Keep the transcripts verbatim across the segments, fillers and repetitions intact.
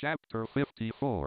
Chapter fifty-four.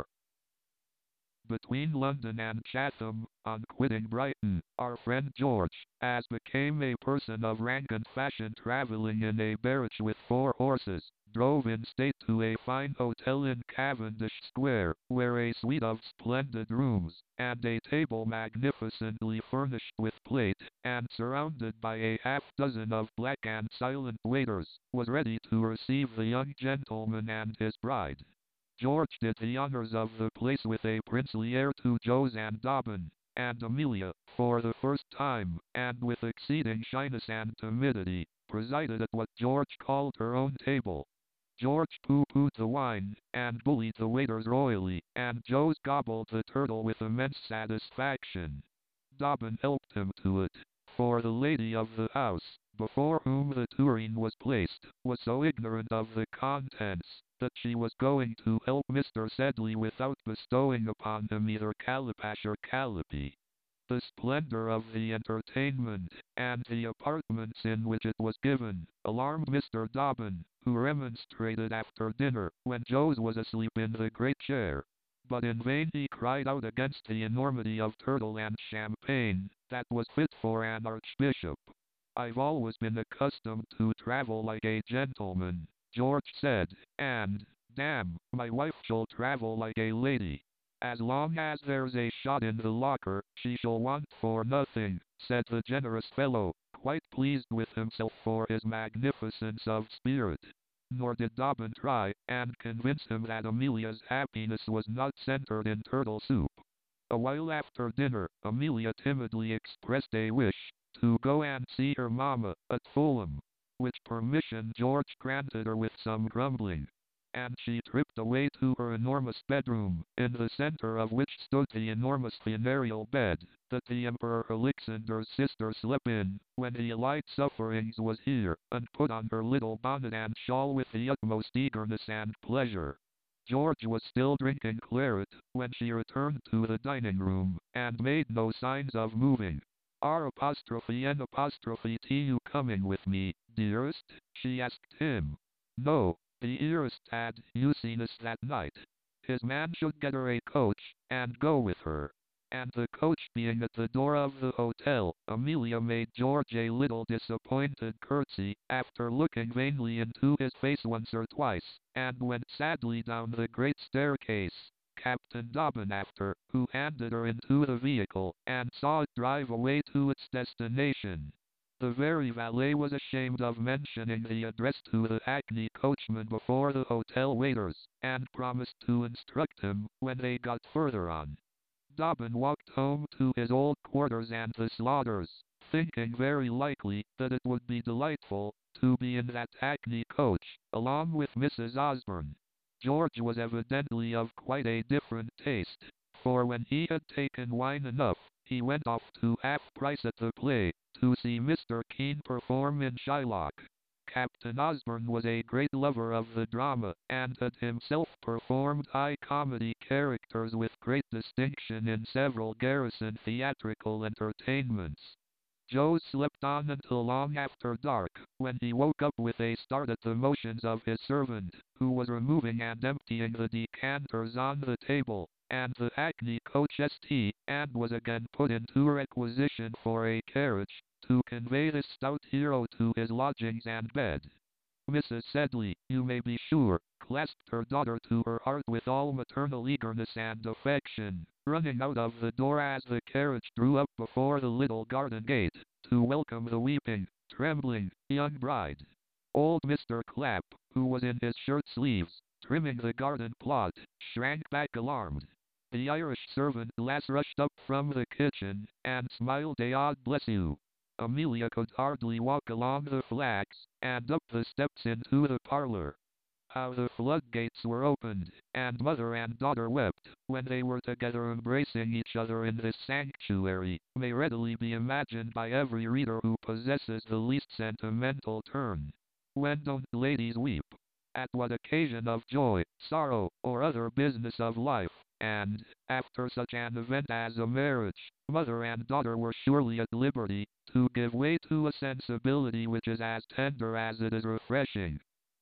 Between London and Chatham, on quitting Brighton, our friend George, as became a person of rank and fashion travelling in a barge with four horses, drove in state to a fine hotel in Cavendish Square, where a suite of splendid rooms, and a table magnificently furnished with plate, and surrounded by a half-dozen of black and silent waiters, was ready to receive the young gentleman and his bride. George did the honours of the place with a princely air to Joanne Dobbin, and Amelia, for the first time, and with exceeding shyness and timidity, presided at what George called her own table. George pooh-poohed the wine, and bullied the waiters royally, and Joes gobbled the turtle with immense satisfaction. Dobbin helped him to it, for the lady of the house, before whom the tureen was placed, was so ignorant of the contents, that she was going to help Mister Sedley without bestowing upon him either calabash or callipee. The splendor of the entertainment, and the apartments in which it was given, alarmed Mister Dobbin, who remonstrated after dinner, when Joes was asleep in the great chair. But in vain he cried out against the enormity of turtle and champagne, that was fit for an archbishop. "I've always been accustomed to travel like a gentleman," George said, "and, damn, my wife shall travel like a lady. As long as there's a shot in the locker, she shall want for nothing," said the generous fellow, quite pleased with himself for his magnificence of spirit. Nor did Dobbin try and convince him that Amelia's happiness was not centered in turtle soup. A while after dinner, Amelia timidly expressed a wish to go and see her mamma at Fulham, which permission George granted her with some grumbling, and she tripped away to her enormous bedroom, in the center of which stood the enormous funereal bed, that the Emperor Alexander's sister slept in, when the allied sufferings was here, and put on her little bonnet and shawl with the utmost eagerness and pleasure. George was still drinking claret, when she returned to the dining room, and made no signs of moving. "R apostrophe N apostrophe T you coming with me, dearest?" she asked him. "No, the dearest had you seen us that night. His man should get her a coach, and go with her." And the coach being at the door of the hotel, Amelia made George a little disappointed curtsy, after looking vainly into his face once or twice, and went sadly down the great staircase. Captain Dobbin after, who handed her into the vehicle, and saw it drive away to its destination. The very valet was ashamed of mentioning the address to the hackney coachman before the hotel waiters, and promised to instruct him when they got further on. Dobbin walked home to his old quarters and the Slaughters, thinking very likely that it would be delightful to be in that hackney coach, along with Missus Osborne. George was evidently of quite a different taste, for when he had taken wine enough, he went off to half price at the play, to see Mister Kean perform in Shylock. Captain Osborne was a great lover of the drama, and had himself performed high comedy characters with great distinction in several garrison theatrical entertainments. Joe slept on until long after dark, when he woke up with a start at the motions of his servant, who was removing and emptying the decanters on the table, and the hackney coach st, and was again put into requisition for a carriage, to convey this stout hero to his lodgings and bed. Missus Sedley, you may be sure, clasped her daughter to her heart with all maternal eagerness and affection, running out of the door as the carriage drew up before the little garden gate, to welcome the weeping, trembling, young bride. Old Mister Clapp, who was in his shirt sleeves, trimming the garden plot, shrank back alarmed. The Irish servant lass rushed up from the kitchen, and smiled a "God bless you." Amelia could hardly walk along the flags, and up the steps into the parlor. How the floodgates were opened, and mother and daughter wept, when they were together embracing each other in this sanctuary, may readily be imagined by every reader who possesses the least sentimental turn. When don't ladies weep? At what occasion of joy, sorrow, or other business of life, and, after such an event as a marriage, mother and daughter were surely at liberty to give way to a sensibility which is as tender as it is refreshing.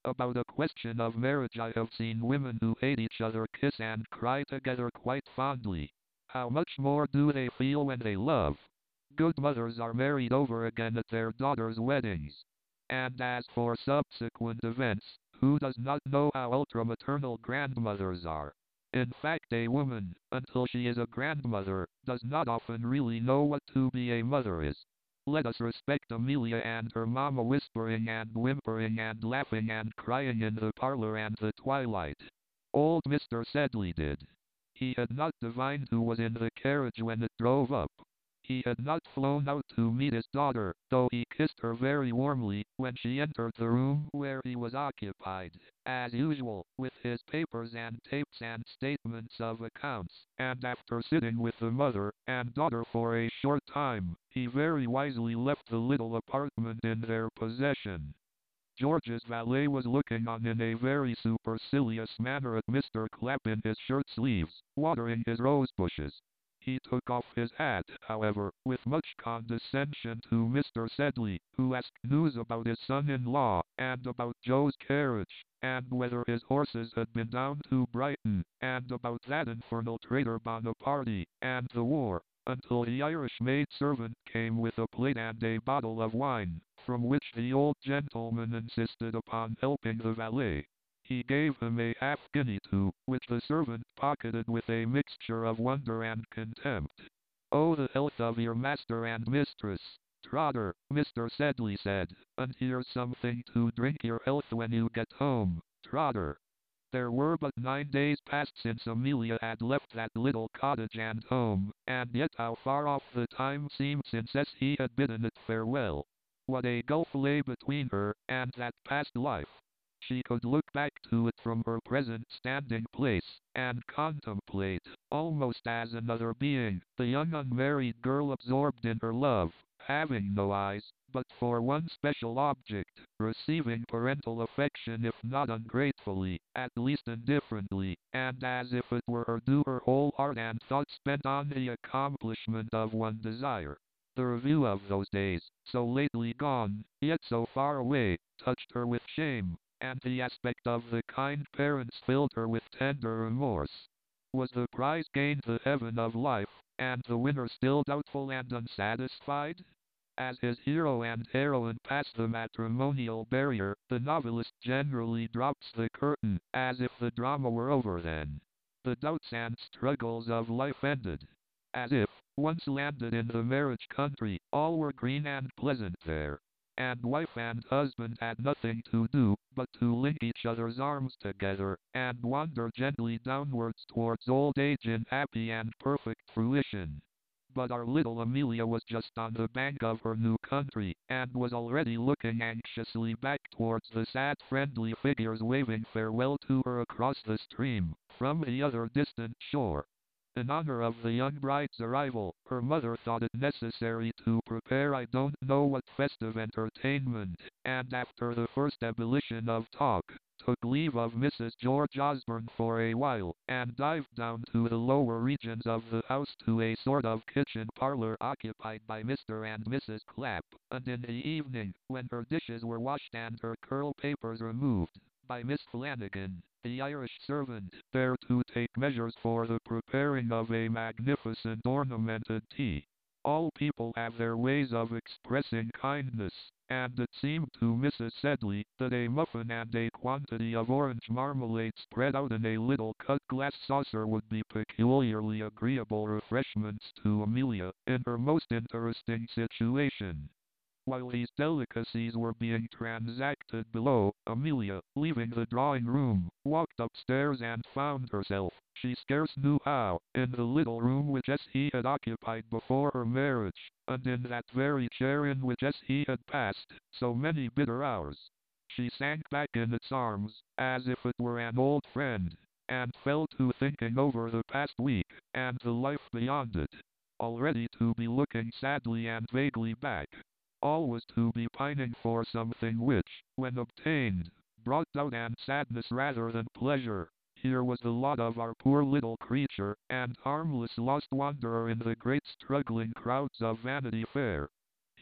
About a question of marriage, I have seen women who hate each other kiss and cry together quite fondly. How much more do they feel when they love? Good mothers are married over again at their daughters' weddings. And as for subsequent events, who does not know how ultra-maternal grandmothers are? In fact, a woman, until she is a grandmother, does not often really know what to be a mother is. Let us respect Amelia and her mama whispering and whimpering and laughing and crying in the parlor and the twilight. Old Mister Sedley did. He had not divined who was in the carriage when it drove up. He had not flown out to meet his daughter, though he kissed her very warmly when she entered the room where he was occupied, as usual, with his papers and tapes and statements of accounts, and after sitting with the mother and daughter for a short time, he very wisely left the little apartment in their possession. George's valet was looking on in a very supercilious manner at Mister Clapp in his shirt sleeves, watering his rose bushes. He took off his hat, however, with much condescension to Mister Sedley, who asked news about his son-in-law, and about Joe's carriage, and whether his horses had been down to Brighton, and about that infernal traitor Bonaparty, and the war, until the Irish maid-servant came with a plate and a bottle of wine, from which the old gentleman insisted upon helping the valet. He gave him a half-guinea too, which the servant pocketed with a mixture of wonder and contempt. "Oh, the health of your master and mistress, Trotter," Mister Sedley said, "and here's something to drink your health when you get home, Trotter." There were but nine days past since Amelia had left that little cottage and home, and yet how far off the time seemed since he had bidden it farewell. What a gulf lay between her and that past life! She could look back to it from her present standing place, and contemplate, almost as another being, the young unmarried girl absorbed in her love, having no eyes, but for one special object, receiving parental affection if not ungratefully, at least indifferently, and as if it were her due her whole heart and thought spent on the accomplishment of one desire. The review of those days, so lately gone, yet so far away, touched her with shame, and the aspect of the kind parents filled her with tender remorse. Was the prize gained the heaven of life, and the winner still doubtful and unsatisfied? As his hero and heroine pass the matrimonial barrier, the novelist generally drops the curtain, as if the drama were over then. The doubts and struggles of life ended. As if, once landed in the marriage country, all were green and pleasant there, and wife and husband had nothing to do but to link each other's arms together, and wander gently downwards towards old age in happy and perfect fruition. But our little Amelia was just on the bank of her new country, and was already looking anxiously back towards the sad friendly figures waving farewell to her across the stream, from the other distant shore. In honor of the young bride's arrival, her mother thought it necessary to prepare I don't know what festive entertainment, and after the first ebullition of talk, took leave of Missus George Osborne for a while, and dived down to the lower regions of the house to a sort of kitchen parlor occupied by Mister and Missus Clapp, and in the evening, when her dishes were washed and her curl papers removed, by Miss Flanagan, the Irish servant, there to take measures for the preparing of a magnificent ornamented tea. All people have their ways of expressing kindness, and it seemed to Missus Sedley that a muffin and a quantity of orange marmalade spread out in a little cut-glass saucer would be peculiarly agreeable refreshments to Amelia, in her most interesting situation. While these delicacies were being transacted below, Amelia, leaving the drawing-room, walked upstairs and found herself, she scarce knew how, in the little room which he had occupied before her marriage, and in that very chair in which he had passed so many bitter hours. She sank back in its arms, as if it were an old friend, and fell to thinking over the past week, and the life beyond it. Already to be looking sadly and vaguely back. Always to be pining for something which, when obtained, brought doubt and sadness rather than pleasure. Here was the lot of our poor little creature, and harmless lost wanderer in the great struggling crowds of Vanity Fair.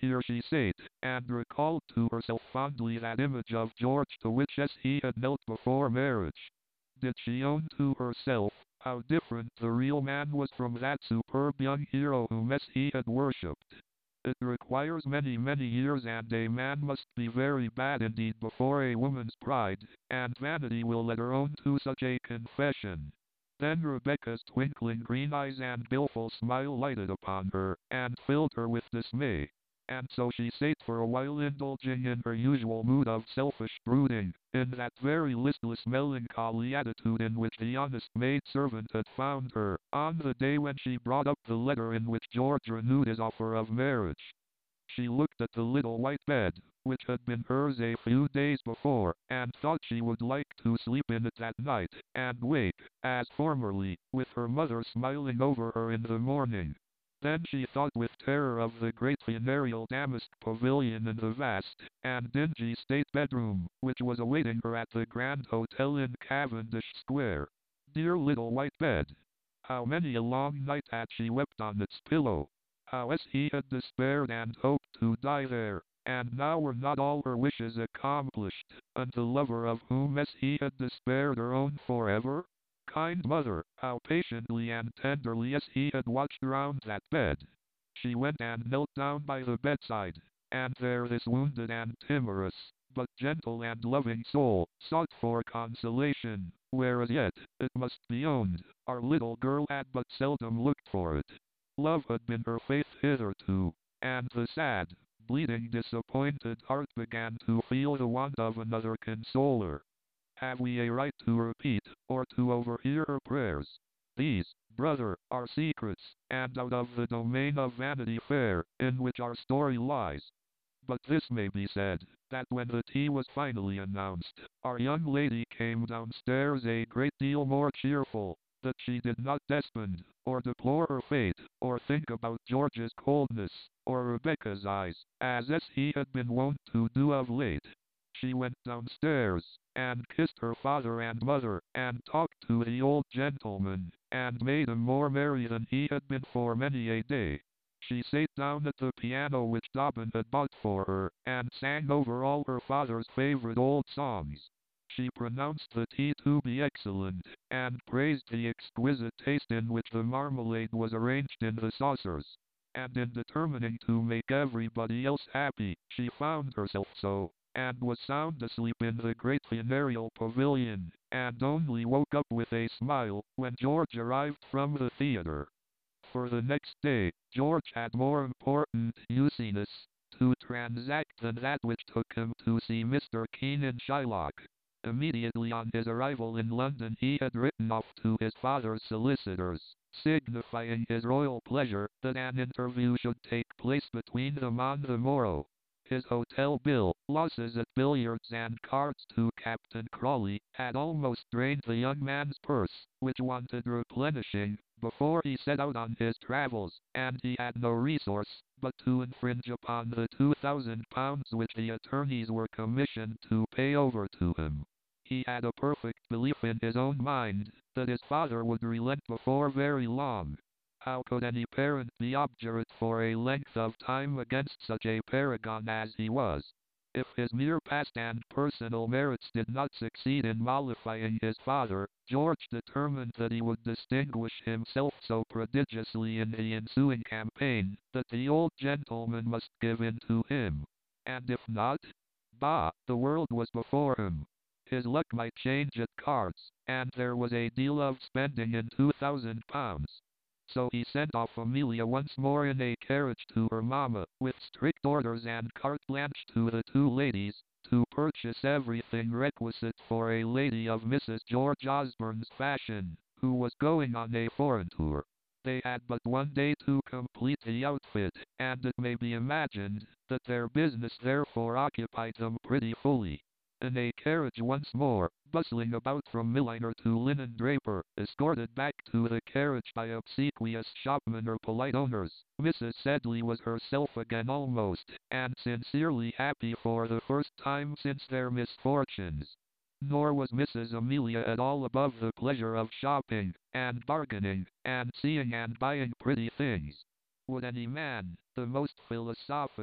here she sate, and recalled to herself fondly that image of George to which as he had knelt before marriage. Did she own to herself how different the real man was from that superb young hero whom as he had worshipped? It requires many, many years, and a man must be very bad indeed before a woman's pride and vanity will let her own to such a confession. Then Rebecca's twinkling green eyes and baleful smile lighted upon her, and filled her with dismay. And so she sate for a while indulging in her usual mood of selfish brooding, in that very listless melancholy attitude in which the honest maid-servant had found her, on the day when she brought up the letter in which George renewed his offer of marriage. She looked at the little white bed, which had been hers a few days before, and thought she would like to sleep in it that night, and wake, as formerly, with her mother smiling over her in the morning. Then she thought with terror of the great funereal damask pavilion in the vast and dingy state bedroom, which was awaiting her at the Grand Hotel in Cavendish Square. Dear little white bed! How many a long night had she wept on its pillow! How as he had despaired and hoped to die there, and now were not all her wishes accomplished, and the lover of whom as he had despaired her own forever? Kind mother, how patiently and tenderly as he had watched round that bed! She went and knelt down by the bedside, and there this wounded and timorous, but gentle and loving soul, sought for consolation, whereas yet, it must be owned, our little girl had but seldom looked for it. Love had been her faith hitherto, and the sad, bleeding, disappointed heart began to feel the want of another consoler. Have we a right to repeat, or to overhear her prayers? These, brother, are secrets, and out of the domain of Vanity Fair, in which our story lies. But this may be said, that when the tea was finally announced, our young lady came downstairs a great deal more cheerful, that she did not despond, or deplore her fate, or think about George's coldness, or Rebecca's eyes, as as he had been wont to do of late. She went downstairs, and kissed her father and mother, and talked to the old gentleman, and made him more merry than he had been for many a day. She sat down at the piano which Dobbin had bought for her, and sang over all her father's favorite old songs. She pronounced the tea to be excellent, and praised the exquisite taste in which the marmalade was arranged in the saucers. And in determining to make everybody else happy, she found herself so, and was sound asleep in the great funereal pavilion, and only woke up with a smile, when George arrived from the theatre. For the next day, George had more important uneasiness to transact than that which took him to see Mister Keene in Shylock. Immediately on his arrival in London he had written off to his father's solicitors, signifying his royal pleasure that an interview should take place between them on the morrow. His hotel bill, losses at billiards and cards to Captain Crawley, had almost drained the young man's purse, which wanted replenishing, before he set out on his travels, and he had no resource but to infringe upon the two thousand pounds which the attorneys were commissioned to pay over to him. He had a perfect belief in his own mind that his father would relent before very long. How could any parent be obdurate for a length of time against such a paragon as he was? If his mere past and personal merits did not succeed in mollifying his father, George determined that he would distinguish himself so prodigiously in the ensuing campaign, that the old gentleman must give in to him. And if not? Bah, the world was before him. His luck might change at cards, and there was a deal of spending in two thousand pounds. So he sent off Amelia once more in a carriage to her mamma, with strict orders and carte blanche to the two ladies, to purchase everything requisite for a lady of Missus George Osborne's fashion, who was going on a foreign tour. They had but one day to complete the outfit, and it may be imagined that their business therefore occupied them pretty fully. In a carriage once more, bustling about from milliner to linen draper, escorted back to the carriage by obsequious shopmen or polite owners, Missus Sedley was herself again almost, and sincerely happy for the first time since their misfortunes. Nor was Missus Amelia at all above the pleasure of shopping, and bargaining, and seeing and buying pretty things. Would any man, the most philosophic,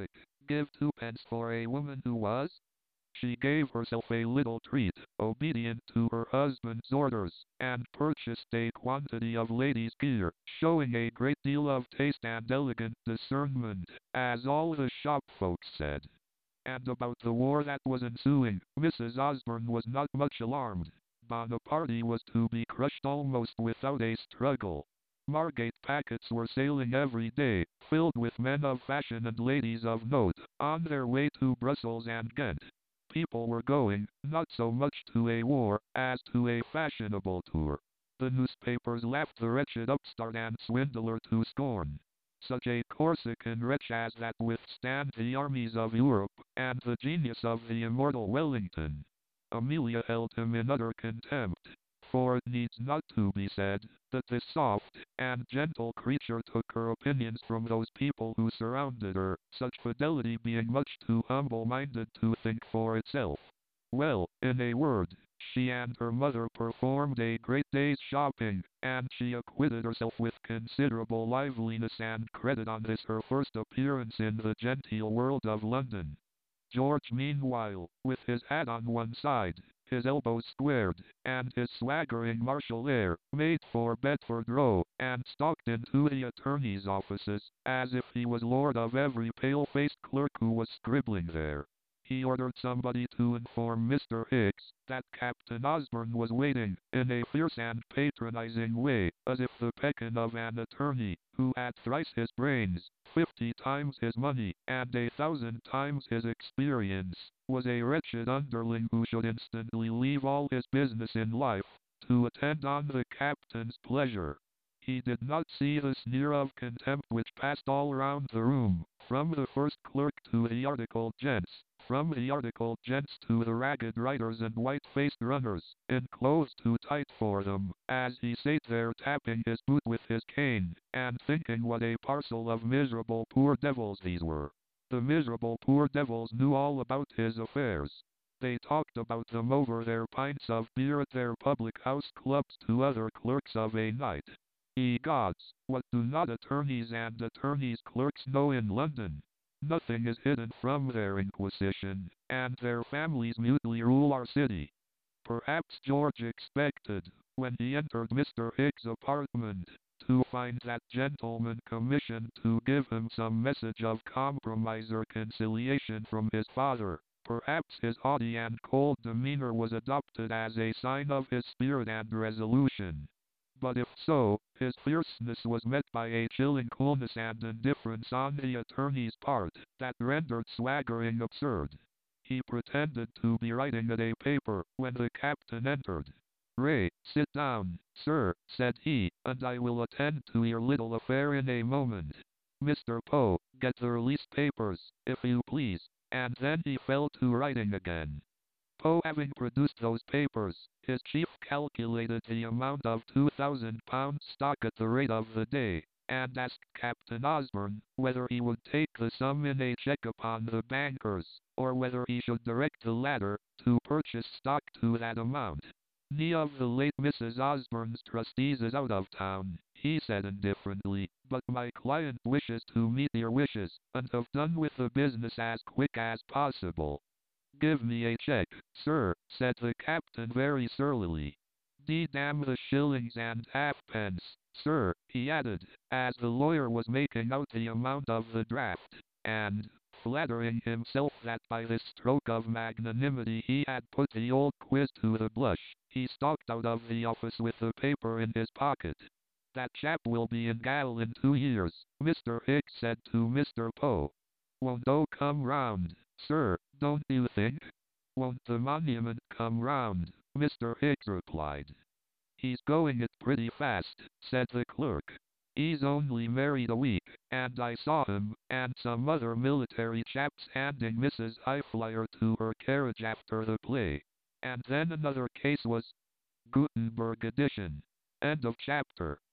give twopence for a woman who was? She gave herself a little treat, obedient to her husband's orders, and purchased a quantity of ladies' gear, showing a great deal of taste and elegant discernment, as all the shop folks said. And about the war that was ensuing, Missus Osborne was not much alarmed. Bonaparte was to be crushed almost without a struggle. Margate packets were sailing every day, filled with men of fashion and ladies of note, on their way to Brussels and Ghent. People were going, not so much to a war, as to a fashionable tour. The newspapers laughed the wretched upstart and swindler to scorn. Such a Corsican wretch as that withstand the armies of Europe, and the genius of the immortal Wellington. Amelia held him in utter contempt, for it needs not to be said, that this soft and gentle creature took her opinions from those people who surrounded her, such fidelity being much too humble-minded to think for itself. Well, in a word, she and her mother performed a great day's shopping, and she acquitted herself with considerable liveliness and credit on this her first appearance in the genteel world of London. George meanwhile, with his hat on one side, his elbows squared, and his swaggering martial air, made for Bedford Row, and stalked into the attorney's offices, as if he was lord of every pale-faced clerk who was scribbling there. He ordered somebody to inform Mister Hicks that Captain Osborne was waiting, in a fierce and patronizing way, as if the peccant of an attorney, who had thrice his brains, fifty times his money, and a thousand times his experience, was a wretched underling who should instantly leave all his business in life, to attend on the captain's pleasure. He did not see the sneer of contempt which passed all round the room, from the first clerk to the articled gents, from the articled gents to the ragged writers and white-faced runners, in clothes too tight for them, as he sate there tapping his boot with his cane, and thinking what a parcel of miserable poor devils these were. The miserable poor devils knew all about his affairs. They talked about them over their pints of beer at their public-house clubs to other clerks of a night. Ye gods, what do not attorneys and attorneys' clerks know in London? Nothing is hidden from their inquisition, and their families mutely rule our city. Perhaps George expected, when he entered Mister Hicks' apartment, to find that gentleman commissioned to give him some message of compromise or conciliation from his father. Perhaps his haughty and cold demeanor was adopted as a sign of his spirit and resolution. But if so, his fierceness was met by a chilling coolness and indifference on the attorney's part, that rendered swaggering absurd. He pretended to be writing at a paper, when the captain entered. "Pray, sit down, sir," said he, "and I will attend to your little affair in a moment. Mister Poe, get the release papers, if you please," and then he fell to writing again. Poe having produced those papers, his chief calculated the amount of two thousand pounds stock at the rate of the day, and asked Captain Osborne whether he would take the sum in a cheque upon the bankers, or whether he should direct the latter to purchase stock to that amount. "Any of the late Missus Osborne's trustees is out of town," he said indifferently, "but my client wishes to meet your wishes, and have done with the business as quick as possible." "Give me a cheque, sir," said the captain very surlily. "D damn the shillings and halfpence, sir," he added, as the lawyer was making out the amount of the draft, and, flattering himself that by this stroke of magnanimity he had put the old quiz to the blush, he stalked out of the office with the paper in his pocket. "That chap will be in gaol in two years, Mister Hicks said to Mister Poe. "Won't O come round, sir, don't you think?" "Won't the monument come round?" Mister Hicks replied. "He's going it pretty fast," said the clerk. "He's only married a week, and I saw him and some other military chaps handing Missus Highflyer to her carriage after the play." And then another case was Gutenberg edition. End of chapter.